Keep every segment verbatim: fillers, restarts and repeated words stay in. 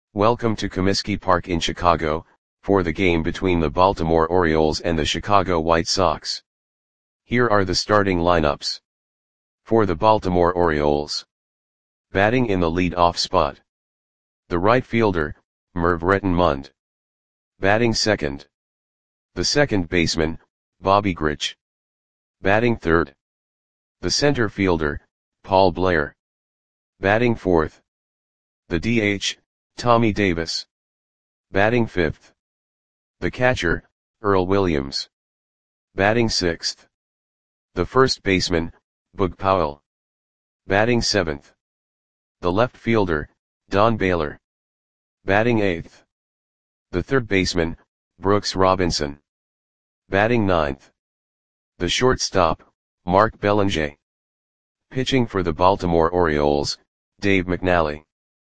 Welcome to Comiskey Park in Chicago, for the game between the Baltimore Orioles and the Chicago White Sox. Here are the starting lineups. For the Baltimore Orioles. Batting in the lead-off spot. The right fielder, Merv Rettenmund. Batting second. The second baseman, Bobby Grich. Batting third. The center fielder, Paul Blair. Batting fourth. The D H, Tommy Davis. Batting fifth. The catcher, Earl Williams. Batting sixth. The first baseman, Boog Powell. Batting seventh. The left fielder, Don Baylor. Batting eighth. The third baseman, Brooks Robinson. Batting ninth. The shortstop, Mark Belanger. Pitching for the Baltimore Orioles, Dave McNally.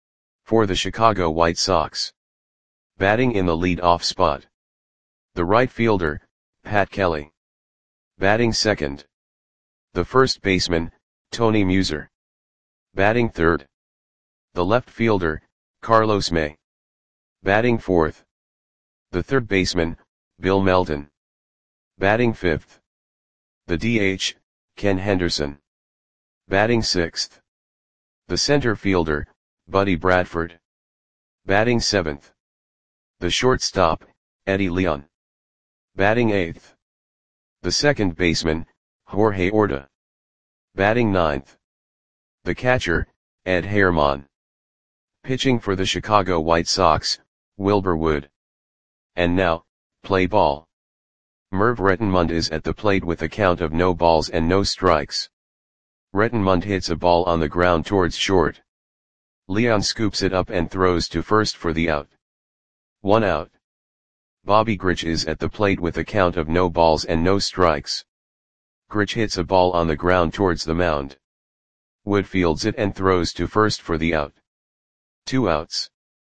For the Chicago White Sox. Batting in the lead-off spot. The right fielder, Pat Kelly. Batting second. The first baseman, Tony Muser. Batting third. The left fielder, Carlos May. Batting fourth. The third baseman, Bill Melton. Batting fifth. The D H, Ken Henderson. Batting sixth. The center fielder, Buddy Bradford. Batting seventh. The shortstop, Eddie Leon. Batting eighth. The second baseman, Jorge Orta. Batting ninth. The catcher, Ed Herman. Pitching for the Chicago White Sox, Wilbur Wood. And now, play ball. Merv Rettenmund is at the plate with a count of no balls and no strikes. Rettenmund hits a ball on the ground towards short. Leon scoops it up and throws to first for the out. One out. Bobby Grich is at the plate with a count of no balls and no strikes. Grich hits a ball on the ground towards the mound. Wood fields it and throws to first for the out. Two outs.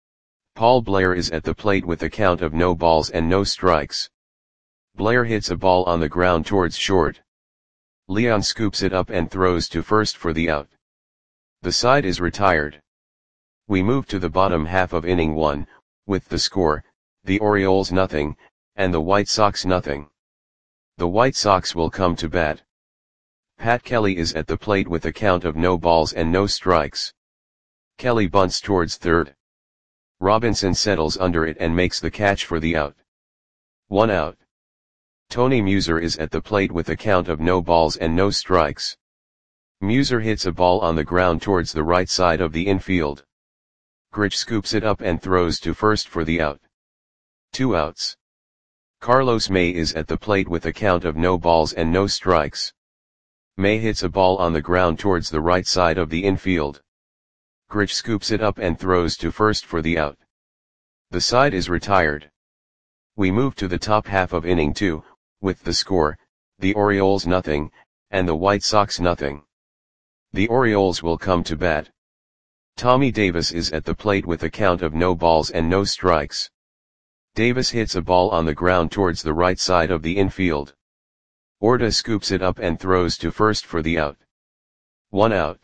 Paul Blair is at the plate with a count of no balls and no strikes. Blair hits a ball on the ground towards short. Leon scoops it up and throws to first for the out. The side is retired. We move to the bottom half of inning one, with the score, the Orioles nothing, and the White Sox nothing. The White Sox will come to bat. Pat Kelly is at the plate with a count of no balls and no strikes. Kelly bunts towards third. Robinson settles under it and makes the catch for the out. One out. Tony Muser is at the plate with a count of no balls and no strikes. Muser hits a ball on the ground towards the right side of the infield. Grich scoops it up and throws to first for the out. Two outs. Carlos May is at the plate with a count of no balls and no strikes. May hits a ball on the ground towards the right side of the infield. Grich scoops it up and throws to first for the out. The side is retired. We move to the top half of inning two, with the score, the Orioles nothing, and the White Sox nothing. The Orioles will come to bat. Tommy Davis is at the plate with a count of no balls and no strikes. Davis hits a ball on the ground towards the right side of the infield. Orta scoops it up and throws to first for the out. One out.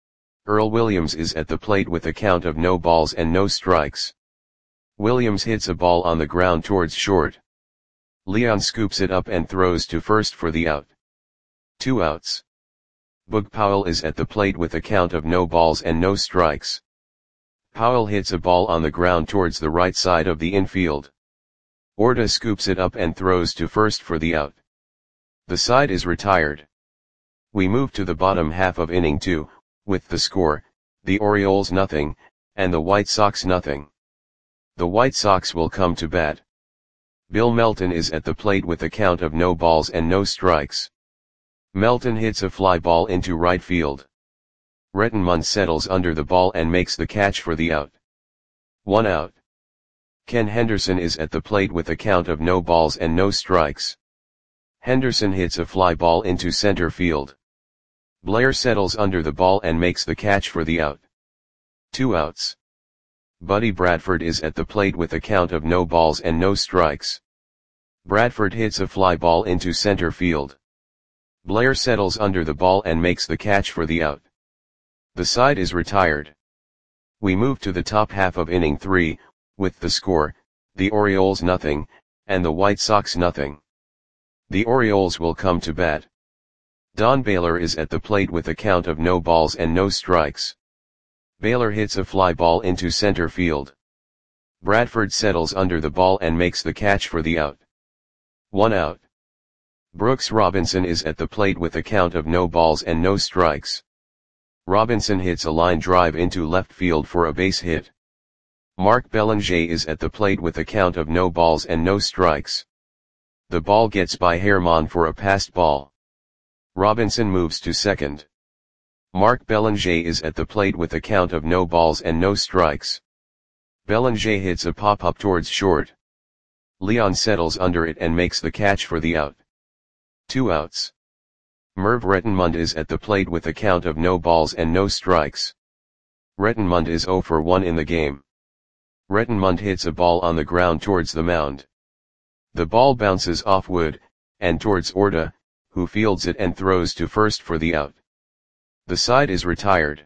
Earl Williams is at the plate with a count of no balls and no strikes. Williams hits a ball on the ground towards short. Leon scoops it up and throws to first for the out. Two outs. Boog Powell is at the plate with a count of no balls and no strikes. Powell hits a ball on the ground towards the right side of the infield. Orta scoops it up and throws to first for the out. The side is retired. We move to the bottom half of inning two, with the score, the Orioles nothing, and the White Sox nothing. The White Sox will come to bat. Bill Melton is at the plate with a count of no balls and no strikes. Melton hits a fly ball into right field. Rettenmund settles under the ball and makes the catch for the out. One out. Ken Henderson is at the plate with a count of no balls and no strikes. Henderson hits a fly ball into center field. Blair settles under the ball and makes the catch for the out. Two outs. Buddy Bradford is at the plate with a count of no balls and no strikes. Bradford hits a fly ball into center field. Blair settles under the ball and makes the catch for the out. The side is retired. We move to the top half of inning three, with the score, the Orioles nothing, and the White Sox nothing. The Orioles will come to bat. Don Baylor is at the plate with a count of no balls and no strikes. Baylor hits a fly ball into center field. Bradford settles under the ball and makes the catch for the out. One out. Brooks Robinson is at the plate with a count of no balls and no strikes. Robinson hits a line drive into left field for a base hit. Mark Belanger is at the plate with a count of no balls and no strikes. The ball gets by Herman for a passed ball. Robinson moves to second. Mark Belanger is at the plate with a count of no balls and no strikes. Belanger hits a pop-up towards short. Leon settles under it and makes the catch for the out. Two outs. Merv Rettenmund is at the plate with a count of no balls and no strikes. Rettenmund is oh for one in the game. Rettenmund hits a ball on the ground towards the mound. The ball bounces off Wood, and towards Orta, who fields it and throws to first for the out. The side is retired.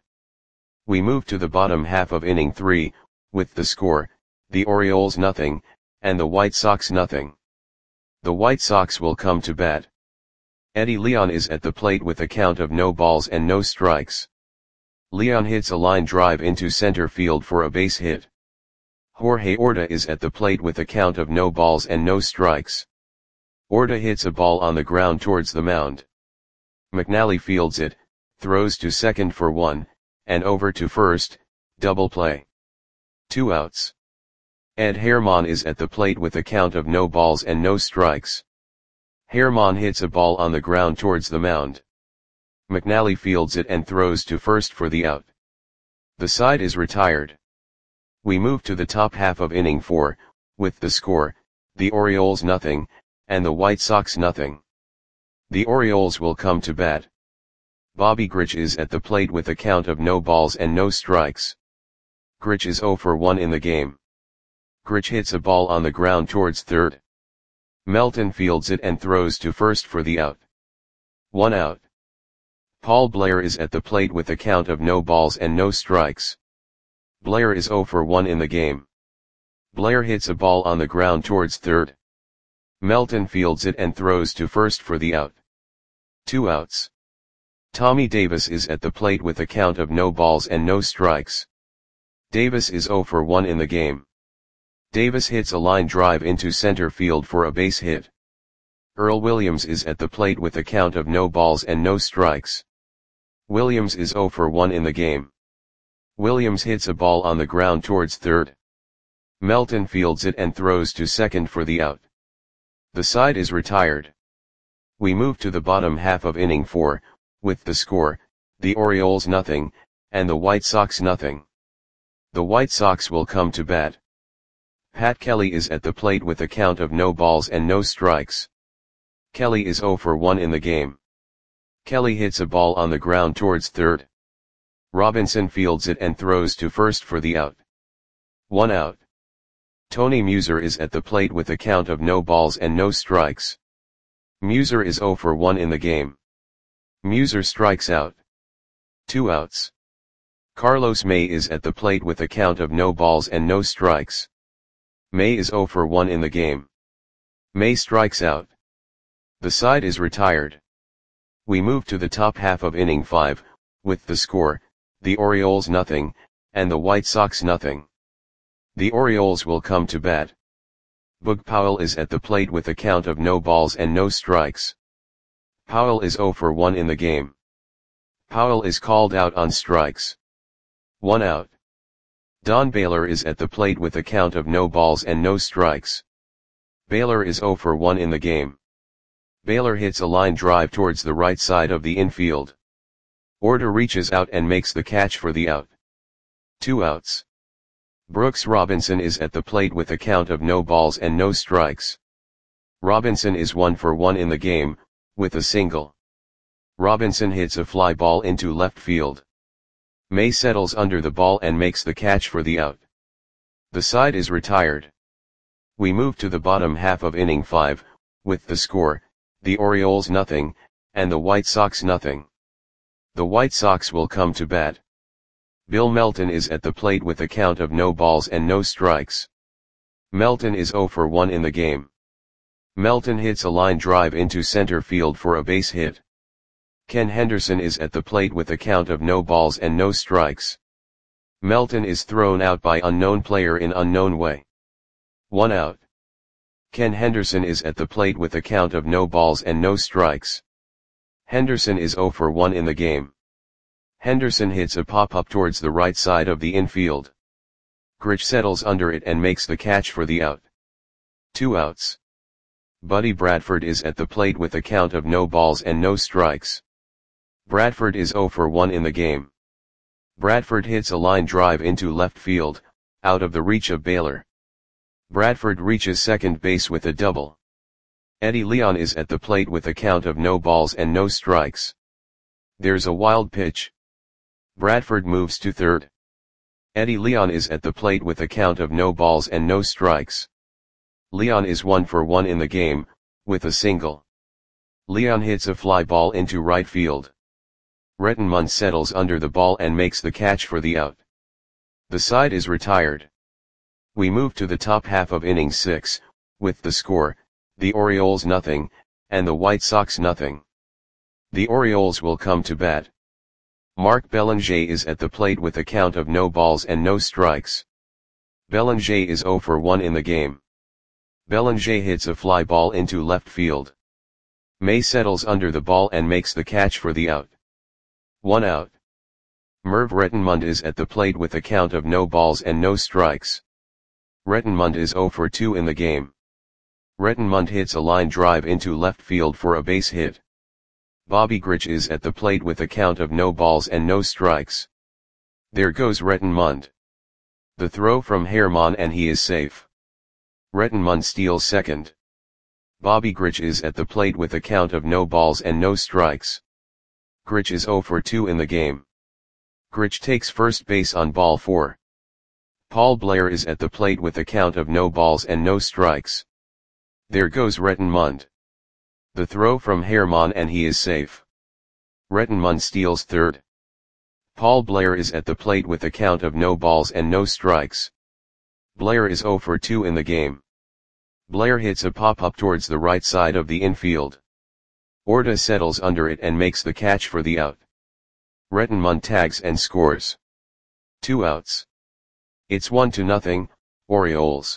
We move to the bottom half of inning three, with the score, the Orioles nothing, and the White Sox nothing. The White Sox will come to bat. Eddie Leon is at the plate with a count of no balls and no strikes. Leon hits a line drive into center field for a base hit. Jorge Orta is at the plate with a count of no balls and no strikes. Orta hits a ball on the ground towards the mound. McNally fields it, throws to second for one, and over to first, double play. Two outs. Ed Herman is at the plate with a count of no balls and no strikes. Herman hits a ball on the ground towards the mound. McNally fields it and throws to first for the out. The side is retired. We move to the top half of inning four, with the score, the Orioles nothing, and the White Sox nothing. The Orioles will come to bat. Bobby Grich is at the plate with a count of no balls and no strikes. Grich is oh for one in the game. Grich hits a ball on the ground towards third. Melton fields it and throws to first for the out. One out. Paul Blair is at the plate with a count of no balls and no strikes. Blair is oh for one in the game. Blair hits a ball on the ground towards third. Melton fields it and throws to first for the out. Two outs. Tommy Davis is at the plate with a count of no balls and no strikes. Davis is oh for one in the game. Davis hits a line drive into center field for a base hit. Earl Williams is at the plate with a count of no balls and no strikes. Williams is oh for one in the game. Williams hits a ball on the ground towards third. Melton fields it and throws to second for the out. The side is retired. We move to the bottom half of inning four, with the score, the Orioles nothing, and the White Sox nothing. The White Sox will come to bat. Pat Kelly is at the plate with a count of no balls and no strikes. Kelly is oh for one in the game. Kelly hits a ball on the ground towards third. Robinson fields it and throws to first for the out. One out. Tony Muser is at the plate with a count of no balls and no strikes. Muser is oh for one in the game. Muser strikes out. Two outs. Carlos May is at the plate with a count of no balls and no strikes. May is oh for one in the game. May strikes out. The side is retired. We move to the top half of inning five, with the score, the Orioles nothing, and the White Sox nothing. The Orioles will come to bat. Boog Powell is at the plate with a count of no balls and no strikes. Powell is oh for one in the game. Powell is called out on strikes. One out. Don Baylor is at the plate with a count of no balls and no strikes. Baylor is oh for one in the game. Baylor hits a line drive towards the right side of the infield. Orta reaches out and makes the catch for the out. Two outs. Brooks Robinson is at the plate with a count of no balls and no strikes. Robinson is one for one in the game, with a single. Robinson hits a fly ball into left field. May settles under the ball and makes the catch for the out. The side is retired. We move to the bottom half of inning five, with the score, the Orioles nothing, and the White Sox nothing. The White Sox will come to bat. Bill Melton is at the plate with a count of no balls and no strikes. Melton is zero for one in the game. Melton hits a line drive into center field for a base hit. Ken Henderson is at the plate with a count of no balls and no strikes. Melton is thrown out by unknown player in unknown way. One out. Ken Henderson is at the plate with a count of no balls and no strikes. Henderson is zero for one in the game. Henderson hits a pop-up towards the right side of the infield. Grich settles under it and makes the catch for the out. Two outs. Buddy Bradford is at the plate with a count of no balls and no strikes. Bradford is zero for one in the game. Bradford hits a line drive into left field, out of the reach of Baylor. Bradford reaches second base with a double. Eddie Leon is at the plate with a count of no balls and no strikes. There's a wild pitch. Bradford moves to third. Eddie Leon is at the plate with a count of no balls and no strikes. Leon is one for one in the game, with a single. Leon hits a fly ball into right field. Rettenmund settles under the ball and makes the catch for the out. The side is retired. We move to the top half of inning six, with the score, the Orioles nothing, and the White Sox nothing. The Orioles will come to bat. Mark Belanger is at the plate with a count of no balls and no strikes. Belanger is zero for one in the game. Belanger hits a fly ball into left field. May settles under the ball and makes the catch for the out. One out. Merv Rettenmund is at the plate with a count of no balls and no strikes. Rettenmund is zero for two in the game. Rettenmund hits a line drive into left field for a base hit. Bobby Grich is at the plate with a count of no balls and no strikes. There goes Rettenmund. The throw from Herman and he is safe. Rettenmund steals second. Bobby Grich is at the plate with a count of no balls and no strikes. Grich is zero for two in the game. Grich takes first base on ball four. Paul Blair is at the plate with a count of no balls and no strikes. There goes Rettenmund. The throw from Herman and he is safe. Rettenmund steals third. Paul Blair is at the plate with a count of no balls and no strikes. Blair is zero for two in the game. Blair hits a pop-up towards the right side of the infield. Orta settles under it and makes the catch for the out. Rettenmund tags and scores. Two outs. It's one to nothing, Orioles.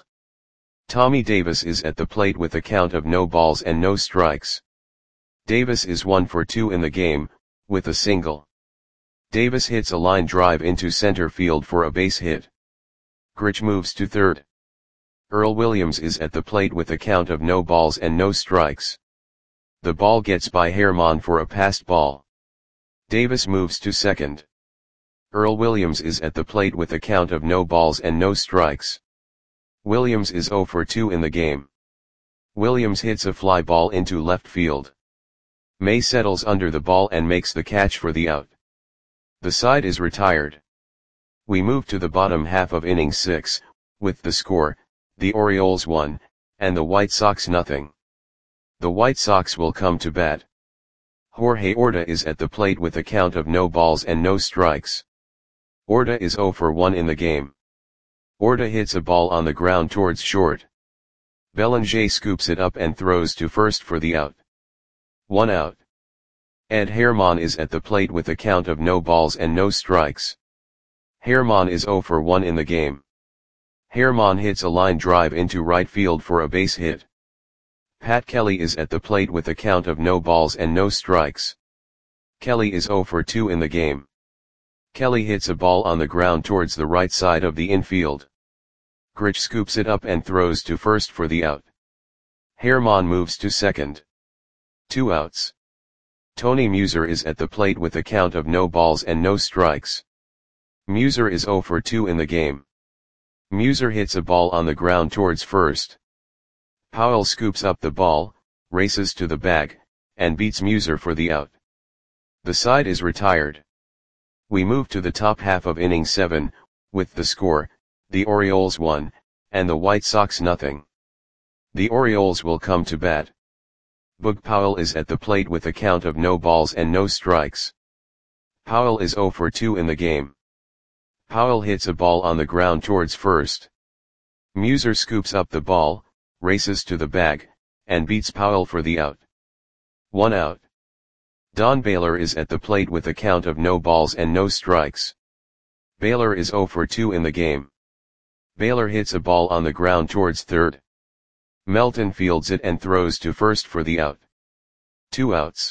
Tommy Davis is at the plate with a count of no balls and no strikes. Davis is one for two in the game, with a single. Davis hits a line drive into center field for a base hit. Grich moves to third. Earl Williams is at the plate with a count of no balls and no strikes. The ball gets by Herman for a passed ball. Davis moves to second. Earl Williams is at the plate with a count of no balls and no strikes. Williams is zero for two in the game. Williams hits a fly ball into left field. May settles under the ball and makes the catch for the out. The side is retired. We move to the bottom half of inning six, with the score, the Orioles one, and the White Sox nothing. The White Sox will come to bat. Jorge Orta is at the plate with a count of no balls and no strikes. Orta is zero for one in the game. Orta hits a ball on the ground towards short. Belanger scoops it up and throws to first for the out. One out. Ed Herman is at the plate with a count of no balls and no strikes. Herman is zero for one in the game. Herman hits a line drive into right field for a base hit. Pat Kelly is at the plate with a count of no balls and no strikes. Kelly is zero for two in the game. Kelly hits a ball on the ground towards the right side of the infield. Grich scoops it up and throws to first for the out. Herman moves to second. Two outs. Tony Muser is at the plate with a count of no balls and no strikes. Muser is zero for two in the game. Muser hits a ball on the ground towards first. Powell scoops up the ball, races to the bag, and beats Muser for the out. The side is retired. We move to the top half of inning seven, with the score, the Orioles one, and the White Sox nothing. The Orioles will come to bat. Boog Powell is at the plate with a count of no balls and no strikes. Powell is zero for two in the game. Powell hits a ball on the ground towards first. Muser scoops up the ball, races to the bag, and beats Powell for the out. One out. Don Baylor is at the plate with a count of no balls and no strikes. Baylor is zero for two in the game. Baylor hits a ball on the ground towards third. Melton fields it and throws to first for the out. Two outs.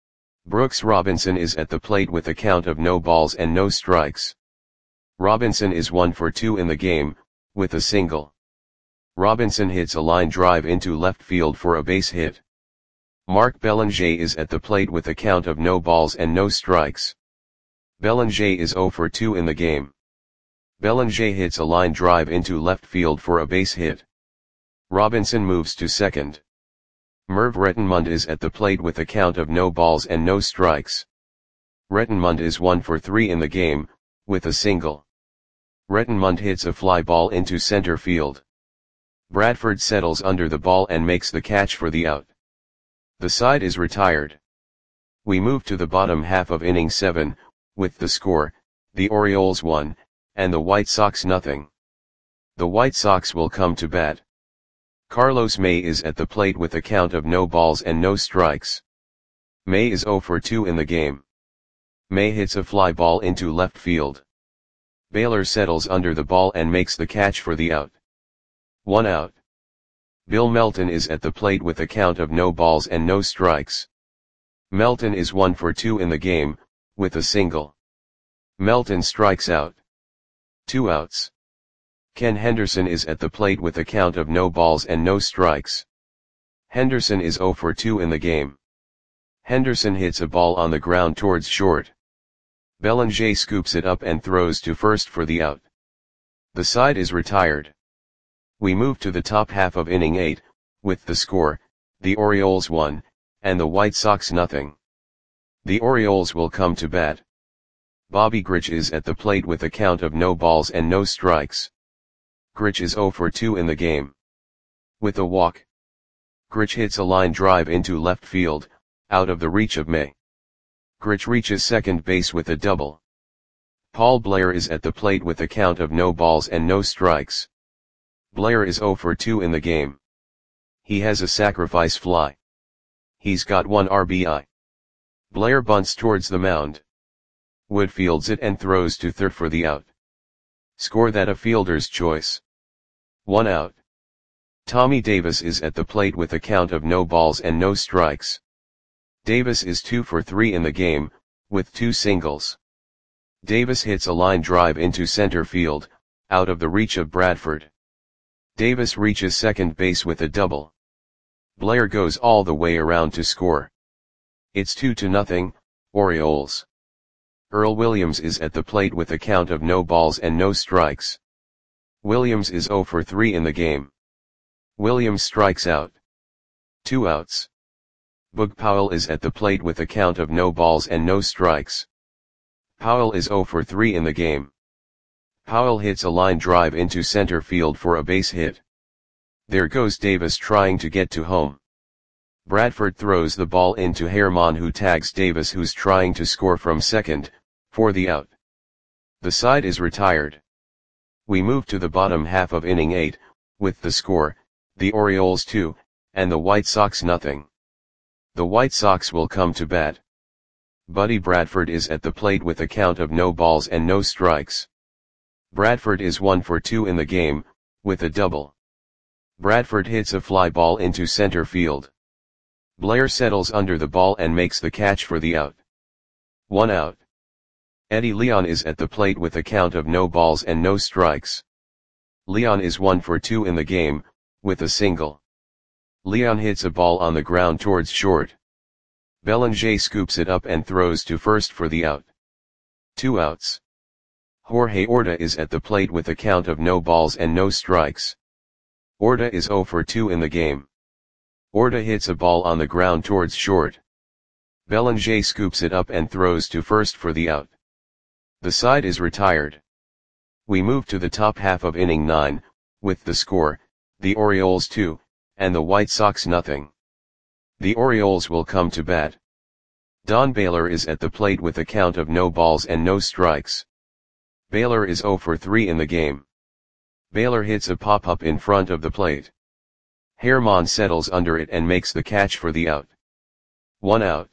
Brooks Robinson is at the plate with a count of no balls and no strikes. Robinson is one for two in the game, with a single. Robinson hits a line drive into left field for a base hit. Mark Belanger is at the plate with a count of no balls and no strikes. Belanger is zero for two in the game. Belanger hits a line drive into left field for a base hit. Robinson moves to second. Merv Rettenmund is at the plate with a count of no balls and no strikes. Rettenmund is one for three in the game, with a single. Rettenmund hits a fly ball into center field. Bradford settles under the ball and makes the catch for the out. The side is retired. We move to the bottom half of inning seven, with the score, the Orioles one, and the White Sox nothing. The White Sox will come to bat. Carlos May is at the plate with a count of no balls and no strikes. May is zero for two in the game. May hits a fly ball into left field. Baylor settles under the ball and makes the catch for the out. One out. Bill Melton is at the plate with a count of no balls and no strikes. Melton is one for two in the game, with a single. Melton strikes out. Two outs. Ken Henderson is at the plate with a count of no balls and no strikes. Henderson is zero for two in the game. Henderson hits a ball on the ground towards short. Belanger scoops it up and throws to first for the out. The side is retired. We move to the top half of inning eight, with the score, the Orioles one, and the White Sox nothing. The Orioles will come to bat. Bobby Grich is at the plate with a count of no balls and no strikes. Grich is zero for two in the game. With a walk. Grich hits a line drive into left field, out of the reach of May. Grich reaches second base with a double. Paul Blair is at the plate with a count of no balls and no strikes. Blair is zero for two in the game. He has a sacrifice fly. He's got one R B I. Blair bunts towards the mound. Wood fields it and throws to third for the out. Score that a fielder's choice. One out. Tommy Davis is at the plate with a count of no balls and no strikes. Davis is two for three in the game, with two singles. Davis hits a line drive into center field, out of the reach of Bradford. Davis reaches second base with a double. Blair goes all the way around to score. It's two to nothing, Orioles. Earl Williams is at the plate with a count of no balls and no strikes. Williams is zero for three in the game. Williams strikes out. Two outs. Boog Powell is at the plate with a count of no balls and no strikes. Powell is zero for three in the game. Powell hits a line drive into center field for a base hit. There goes Davis trying to get to home. Bradford throws the ball into Herman, who tags Davis, who's trying to score from second, for the out. The side is retired. We move to the bottom half of inning eight, with the score, the Orioles two, and the White Sox nothing. The White Sox will come to bat. Buddy Bradford is at the plate with a count of no balls and no strikes. Bradford is one for two in the game, with a double. Bradford hits a fly ball into center field. Blair settles under the ball and makes the catch for the out. One out. Eddie Leon is at the plate with a count of no balls and no strikes. Leon is one for two in the game, with a single. Leon hits a ball on the ground towards short. Belanger scoops it up and throws to first for the out. Two outs. Jorge Orta is at the plate with a count of no balls and no strikes. Orta is zero for two in the game. Orta hits a ball on the ground towards short. Belanger scoops it up and throws to first for the out. The side is retired. We move to the top half of inning nine, with the score, the Orioles two, and the White Sox nothing. The Orioles will come to bat. Don Baylor is at the plate with a count of no balls and no strikes. Baylor is zero for three in the game. Baylor hits a pop-up in front of the plate. Herman settles under it and makes the catch for the out. One out.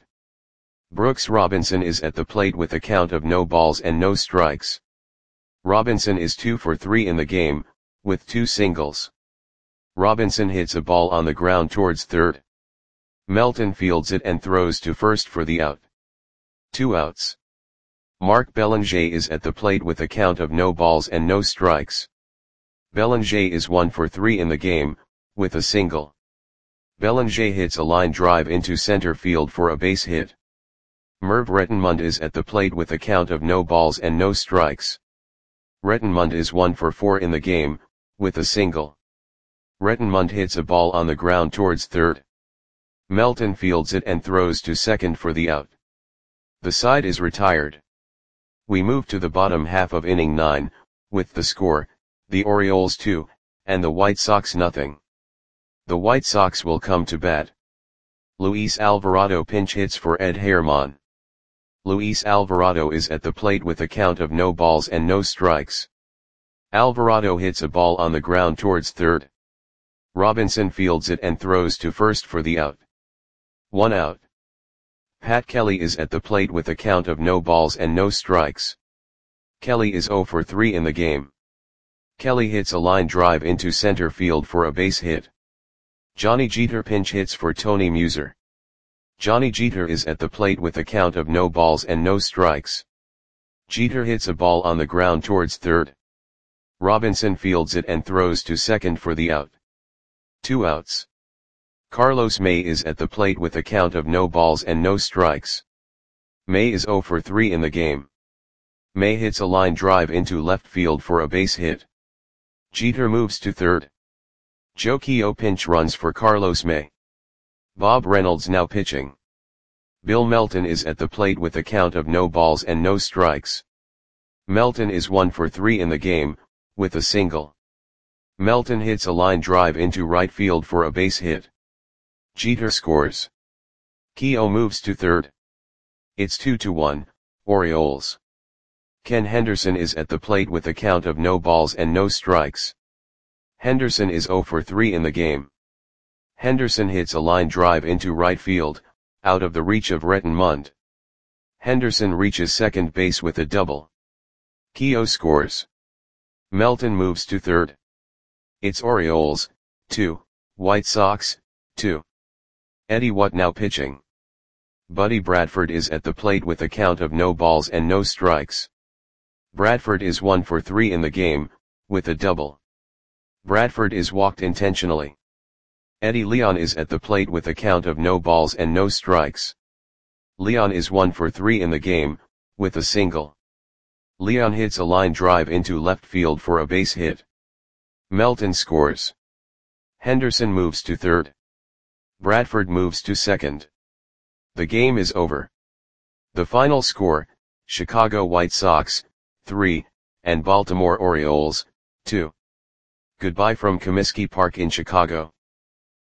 Brooks Robinson is at the plate with a count of no balls and no strikes. Robinson is two for three in the game, with two singles. Robinson hits a ball on the ground towards third. Melton fields it and throws to first for the out. Two outs. Mark Belanger is at the plate with a count of no balls and no strikes. Belanger is one for three in the game, with a single. Belanger hits a line drive into center field for a base hit. Merv Rettenmund is at the plate with a count of no balls and no strikes. Rettenmund is one for four in the game, with a single. Rettenmund hits a ball on the ground towards third. Melton fields it and throws to second for the out. The side is retired. We move to the bottom half of inning nine, with the score, the Orioles two, and the White Sox nothing. The White Sox will come to bat. Luis Alvarado pinch hits for Ed Herman. Luis Alvarado is at the plate with a count of no balls and no strikes. Alvarado hits a ball on the ground towards third. Robinson fields it and throws to first for the out. One out. Pat Kelly is at the plate with a count of no balls and no strikes. Kelly is zero for three in the game. Kelly hits a line drive into center field for a base hit. Johnny Jeter pinch hits for Tony Muser. Johnny Jeter is at the plate with a count of no balls and no strikes. Jeter hits a ball on the ground towards third. Robinson fields it and throws to second for the out. Two outs. Carlos May is at the plate with a count of no balls and no strikes. May is zero for three in the game. May hits a line drive into left field for a base hit. Jeter moves to third. Joe Keough pinch runs for Carlos May. Bob Reynolds now pitching. Bill Melton is at the plate with a count of no balls and no strikes. Melton is one for three in the game, with a single. Melton hits a line drive into right field for a base hit. Jeter scores. Keough moves to third. It's two to one, Orioles. Ken Henderson is at the plate with a count of no balls and no strikes. Henderson is zero for three in the game. Henderson hits a line drive into right field, out of the reach of Rettenmund. Henderson reaches second base with a double. Keough scores. Melton moves to third. It's Orioles, two, White Sox, two. Eddie Watt now pitching. Buddy Bradford is at the plate with a count of no balls and no strikes. Bradford is one for three in the game, with a double. Bradford is walked intentionally. Eddie Leon is at the plate with a count of no balls and no strikes. Leon is one for three in the game, with a single. Leon hits a line drive into left field for a base hit. Melton scores. Henderson moves to third. Bradford moves to second. The game is over. The final score, Chicago White Sox, three, and Baltimore Orioles, two. Goodbye from Comiskey Park in Chicago.